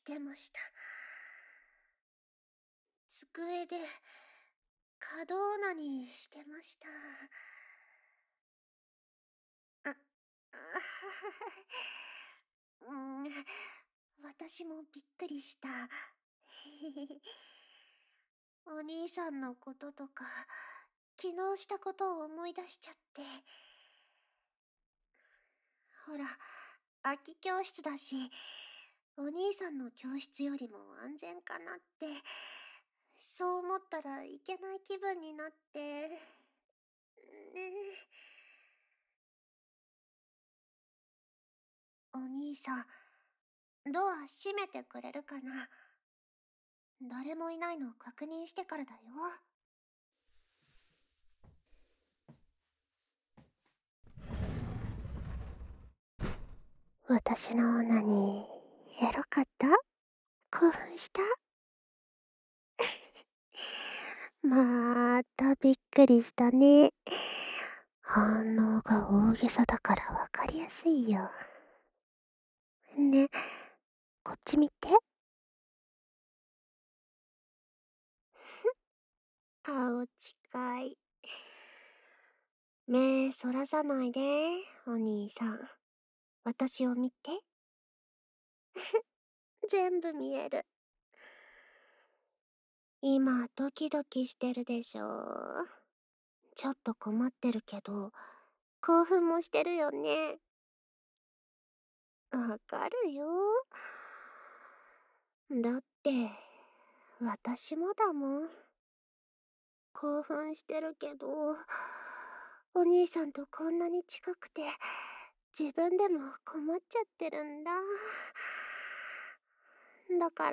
してました。机で可動なにしてました。あ、うん、私もびっくりした。お兄さんのこととか、昨日したことを思い出しちゃって。ほら、空き教室だし、お兄さんの教室よりも安全かなって、そう思ったらいけない気分になって。ねお兄さん、ドア閉めてくれるかな？誰もいないのを確認してからだよ。私のオナニー、エロかった？興奮した？またびっくりしたね。反応が大げさだからわかりやすいよ。ね、こっち見て。顔近い。目そらさないで、お兄さん。私を見て。全部見える。今、ドキドキしてるでしょ。ちょっと困ってるけど、興奮もしてるよね。わかるよ。だって、私もだもん。興奮してるけど、お兄さんとこんなに近くて、自分でも困っちゃってるんだ。だから、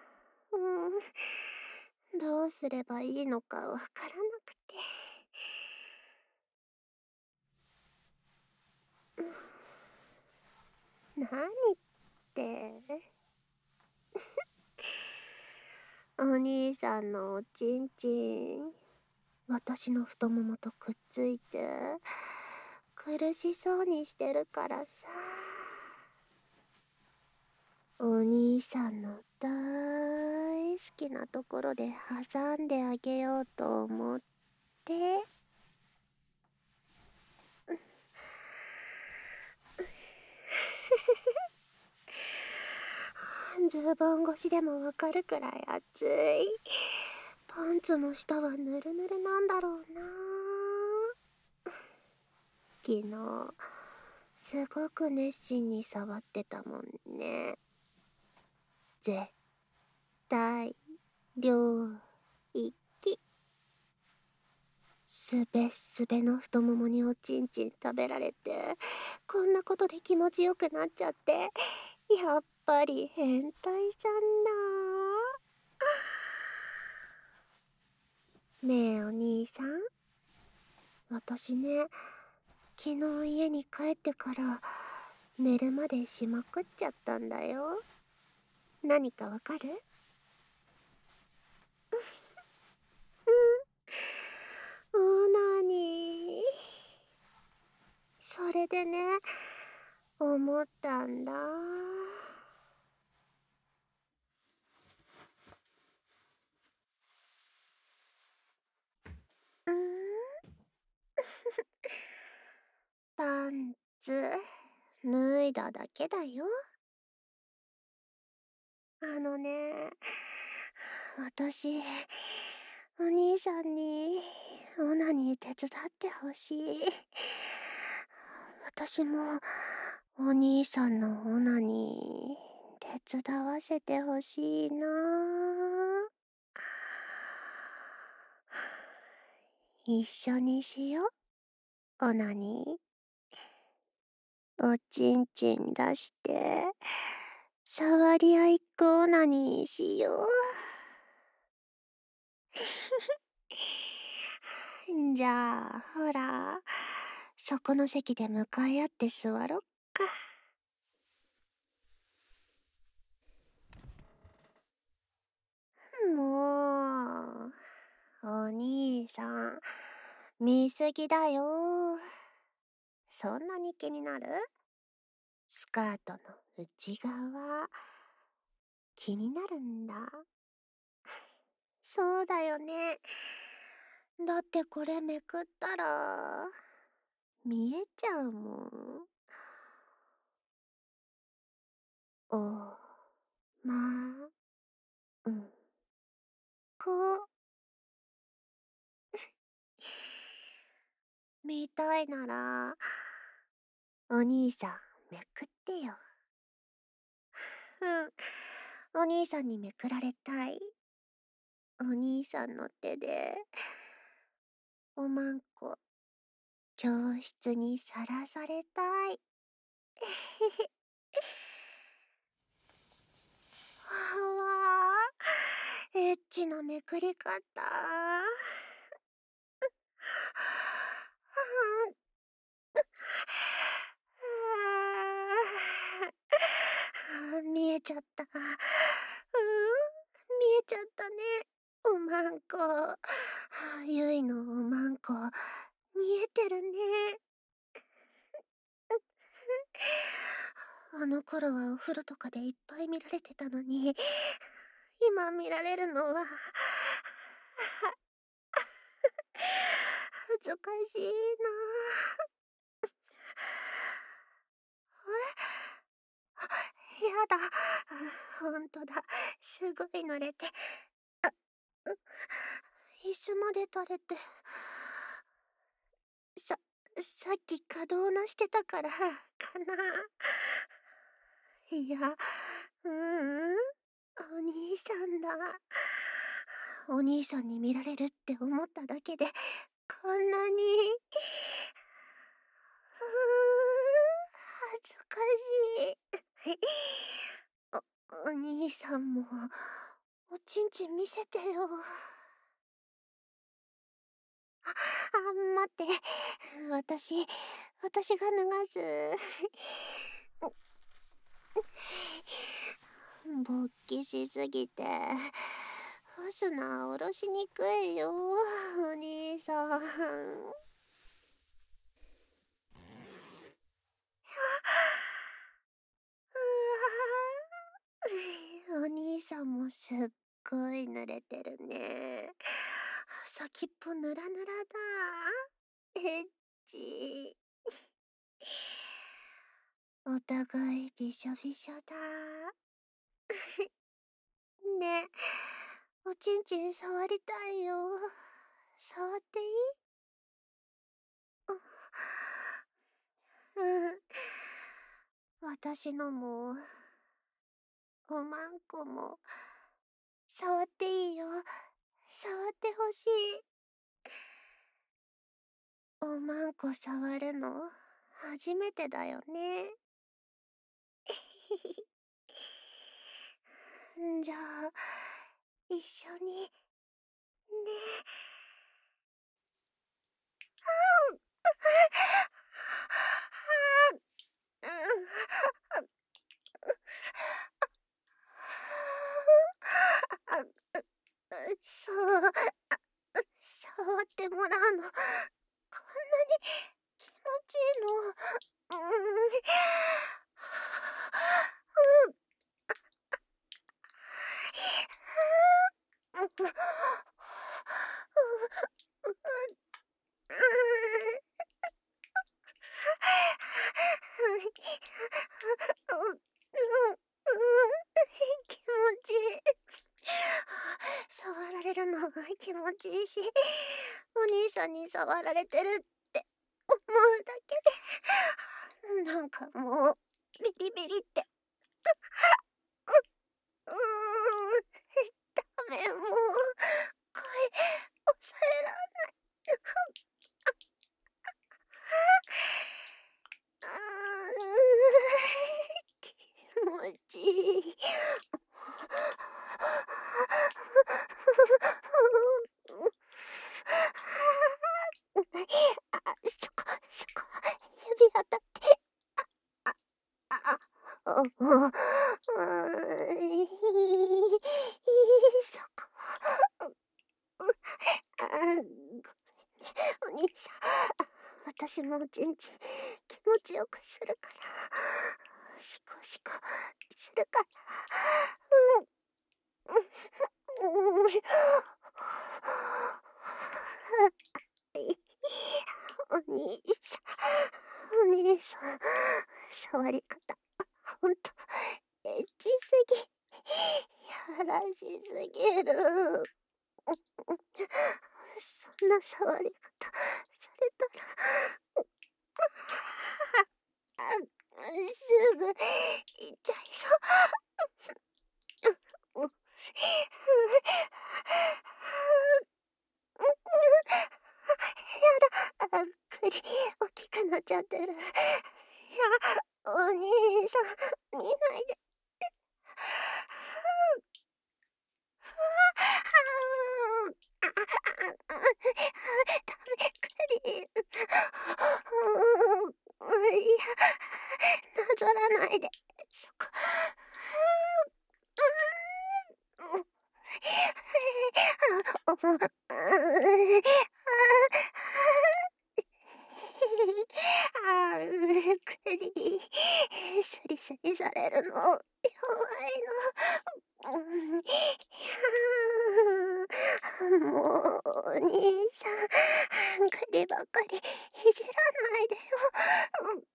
どうすればいいのかわからなくて。何って。お兄さんのおちんちん、私の太ももとくっついて、苦しそうにしてるからさ。お兄さんの大好きなところで挟んであげようと思って。ズボン越しでもわかるくらい熱い。パンツの下はヌルヌルなんだろうな。昨日すごく熱心に触ってたもんね。絶対領域。すべすべの太ももにおちんちん食べられて、こんなことで気持ちよくなっちゃって、やっぱり変態さんだ。ねえお兄さん、私ね、昨日家に帰ってから寝るまでしまくっちゃったんだよ。何かわかる？オナニー。それでね、思ったんだ。うん？パンツ脱いだだけだよ。あのね、私、お兄さんにオナニー手伝ってほしい。私もお兄さんのオナニー手伝わせてほしいな。一緒にしよう、オナニー。おちんちん出して、触り合いっこオナニーしよう。じゃあ、ほら、そこの席で向かい合って座ろっか。もう、お兄さん、見すぎだよ。そんなに気になる？スカートの内側。 気になるんだ。そうだよね。だってこれめくったら、見えちゃうもん。おまうん。こ見たいなら、お兄さん、めくってよ。うん。お兄さんにめくられたい。お兄さんの手で、おまんこ、教室にさらされたい。わあ、エッチなめくり方。見えちゃった。見えちゃったね。おまんこ。ゆいのおまんこ、見えてるね。あの頃はお風呂とかでいっぱい見られてたのに、今見られるのは、恥ずかしいな。やだ。ほんとだ。すごい濡れて。う椅子まで垂れて。さ、さっき稼働なしてたから、かな。いや、ううん。お兄さんだ。お兄さんに見られるって思っただけで、こんなに。恥ずかしい。お兄さんも、おちんちん見せてよ。待って。私が脱がす。勃起しすぎて、ファスナー下ろしにくいよ、お兄さん。お兄さんもすっごい濡れてるね。先っぽぬらぬらだ。エッチ。お互いびしょびしょだ。ね、おちんちん触りたいよ。触っていい？うん。私のも、おまんこも、触っていいよ。触ってほしい。おまんこ触るの、初めてだよね。じゃあ、一緒に、ね。そう、触ってもらうの、こんなに気持ちいいの。気持ちいい。触られるのが気持ちいいし、お兄さんに触られてるって思うだけで、なんかもう、ビリビリって。うーん、ダメ、もう、声、抑えらんない。気持ちいい。そこ、指当たって。そこ。ごめんね、お兄さん。私もおちんちん気持ちよくするから。シコシコするから。 うん。お兄さお兄さん、触り方、ほんと、エッチすぎ。やらしすぎる。そんな触り方されたら、すぐ行っちゃいそう。やだ、栗、大きくなっちゃってる。いや、お兄さん、見ないで。ダメ、栗。いや、なぞらないで。そこ。クリスリスリされるの弱いの。もうお兄さん、クリばっかりいじらないでよ。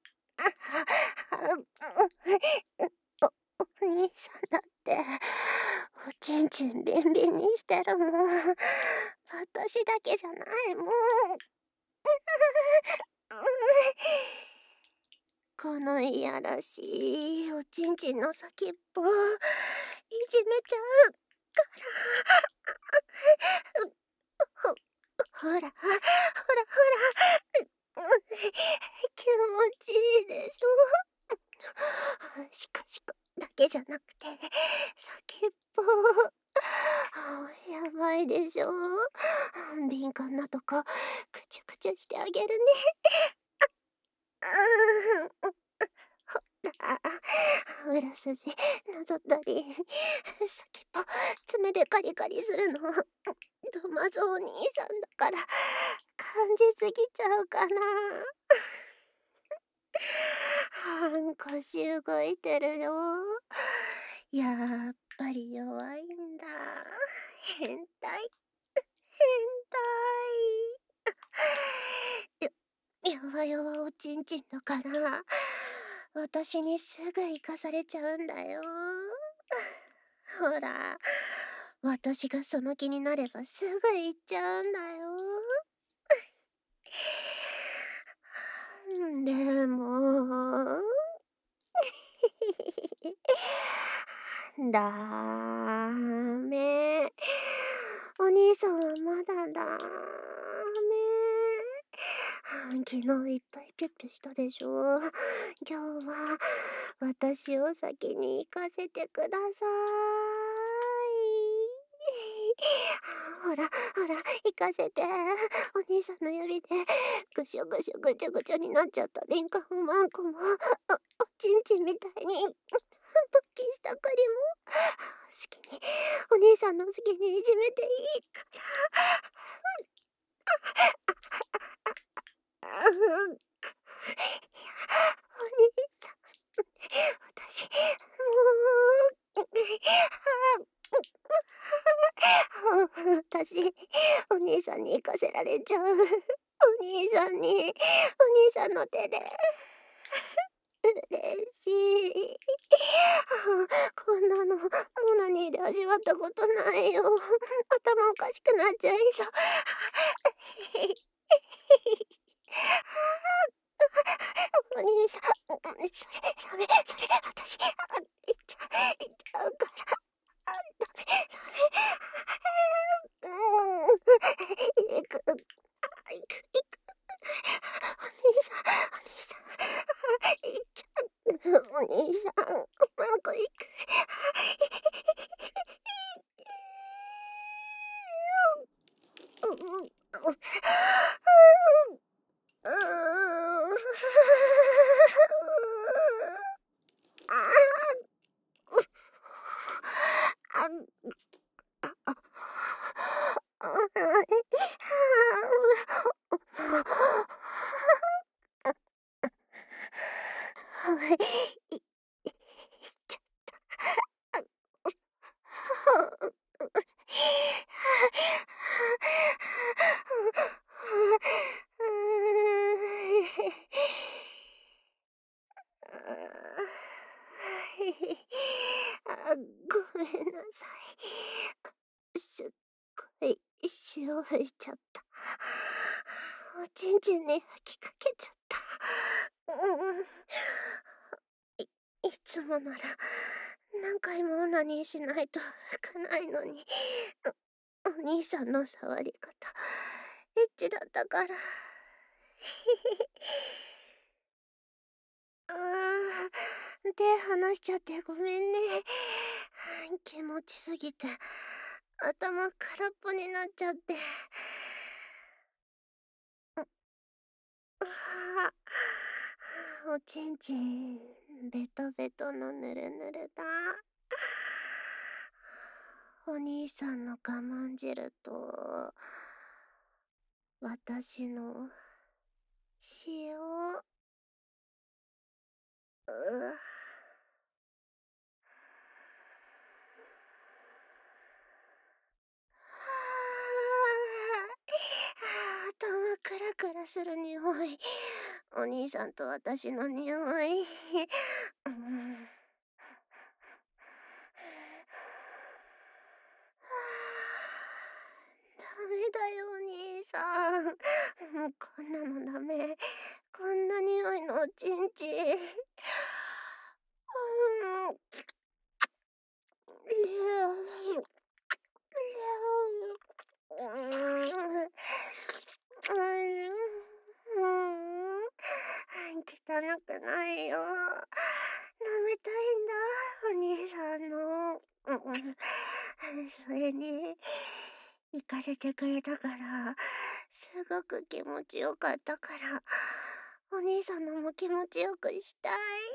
お兄さんだって、おちんちんビンビンにしてるもん。私だけじゃないもん。このいやらしいおちんちんの先っぽ、いじめちゃうから。ほら、ほらほら、気持ちいいでしょ。シコシコだけじゃなくて、先っぽ。やばいでしょ。敏感なとこ、くちゅくちゅしてあげるね。ほら、裏筋なぞったり、先っぽ爪でカリカリするの。とまずお兄さんだから感じすぎちゃうかな。腰動いてるよ。やっぱり弱いんだ。変態、変態。弱々おちんちんだから、私にすぐ生かされちゃうんだよ。ほら、私がその気になればすぐ行っちゃうんだよ。でも、ダメ。お兄さんはまだダメ。昨日いっぱいピュッピュしたでしょ。今日は私を先に行かせてください。ほら、ほら、行かせて。お兄さんの指でぐしょぐしょぐちょぐちょになっちゃったリンカフマンコも、おちんちんみたいに、勃起した栗も、好きに、お兄さんの好きにいじめていいから。いや、お兄さん、私、もう、私、お兄さんに行かせられちゃう。お兄さんに、お兄さんの手で。嬉しい。こんなの、モナニーで味わったことないよ。頭おかしくなっちゃいそう。お兄さん、それ、私、いっちゃうから。ダメ、ダメ。行く、行く。お兄さん、行っちゃう。お兄さん、マコ行く。いを吹いちゃった。おちんちんに吹きかけちゃった。いいつもなら何回もオナニーしないと吹かないのに、お兄さんの触り方エッチだったから。手離しちゃってごめんね。気持ちすぎて頭空っぽになっちゃって。あおちんちんベトベトのぬるぬるだ。お兄さんの我慢汁と私の塩。頭クラクラする匂い。お兄さんと私の匂い。ダメだよお兄さん。もうこんなのダメ。こんな匂いのおちんちん。汚くないよ。舐めたいんだ、お兄さんの。それに、行かせてくれたから、すごく気持ちよかったから、お兄さんのも気持ちよくしたい。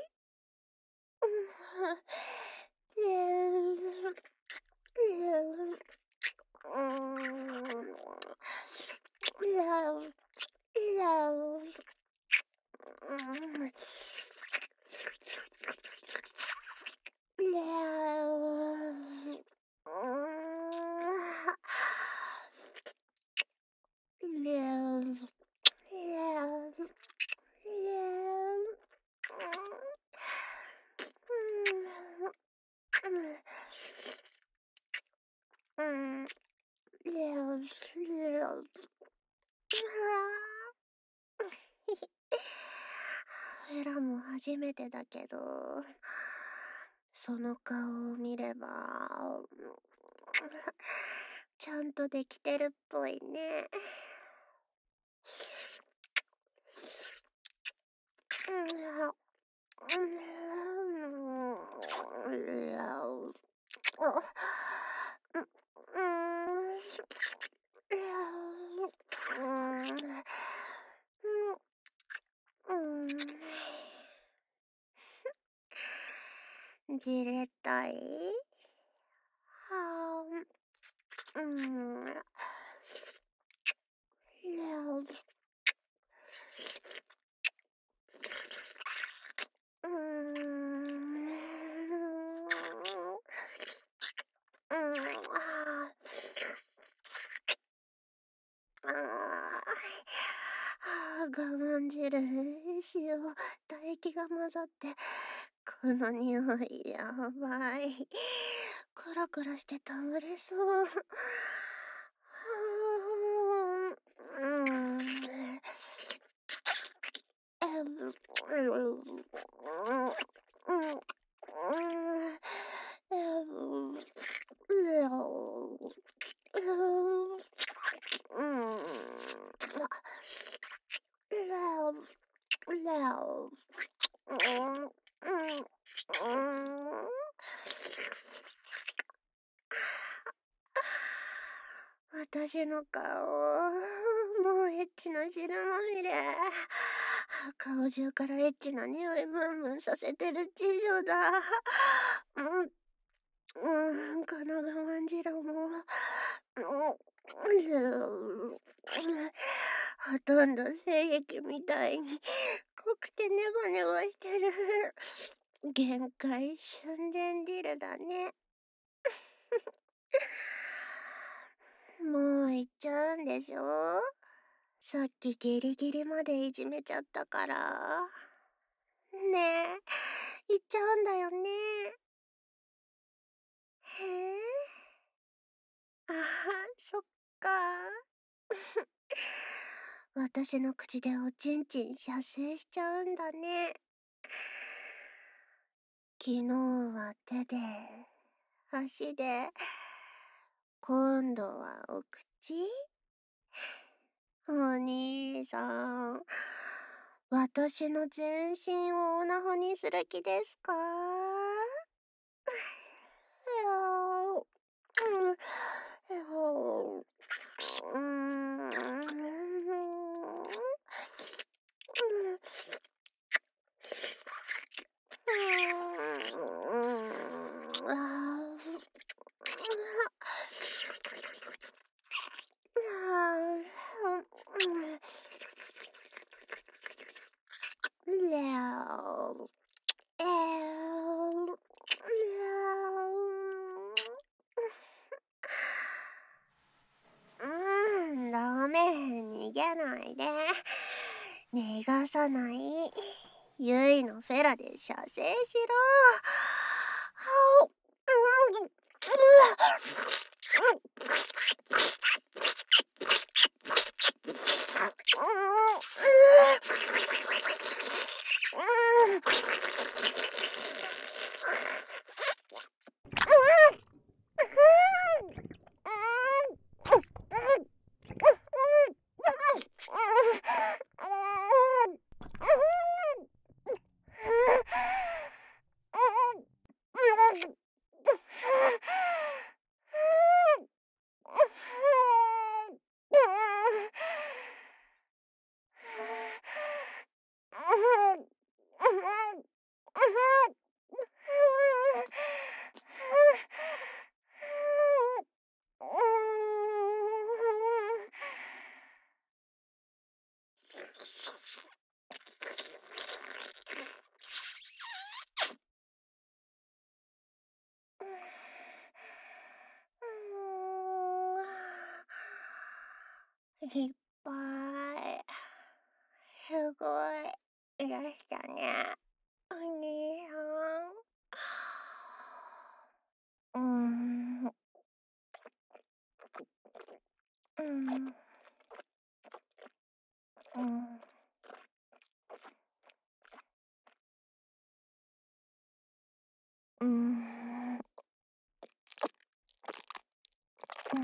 フェラも初めてだけど、その顔を見れば、ちゃんとできてるっぽいね。じれたいは我慢汁、塩、唾液が混ざって、この匂いやばい。クラクラして倒れそう。私の顔、もうエッチな汁まみれ。顔中からエッチな匂いムンムンさせてる知女だ。この我慢汁も、ほとんど精液みたいに濃くてネバネバしてる。限界寸前汁だね。もう行っちゃうんでしょ？さっきギリギリまでいじめちゃったから。ねえ、行っちゃうんだよね。へえ。あは、そっか。 私の口でおちんちん射精しちゃうんだね。昨日は手で、足で、今度はお口？お兄さん、私の全身をオナホにする気ですか？いやうん、ダメ、逃げないで。逃がさない。ゆいのフェラで射精しろ。いっぱい。すごい。いらしたね。お兄さん。うん。うん。うん。うん。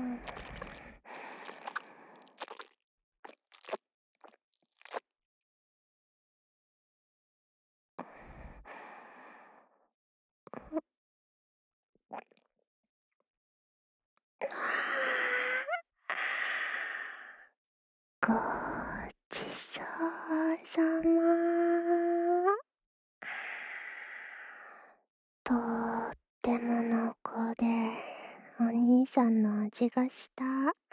ごちそうさま。とっても濃厚で、お兄さんの味がした。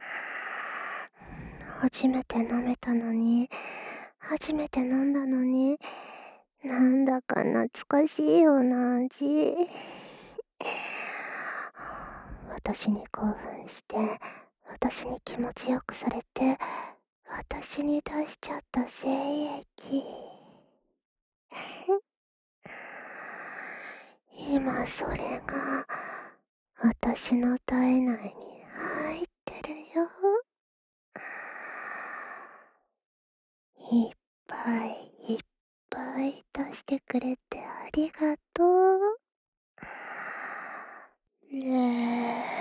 初めて飲めたのに、初めて飲んだのに、なんだか懐かしいような味。私に興奮して、私に気持ちよくされて、私に出しちゃった精液。今それが私の体内に入ってるよ。いっぱいいっぱい出してくれてありがとう。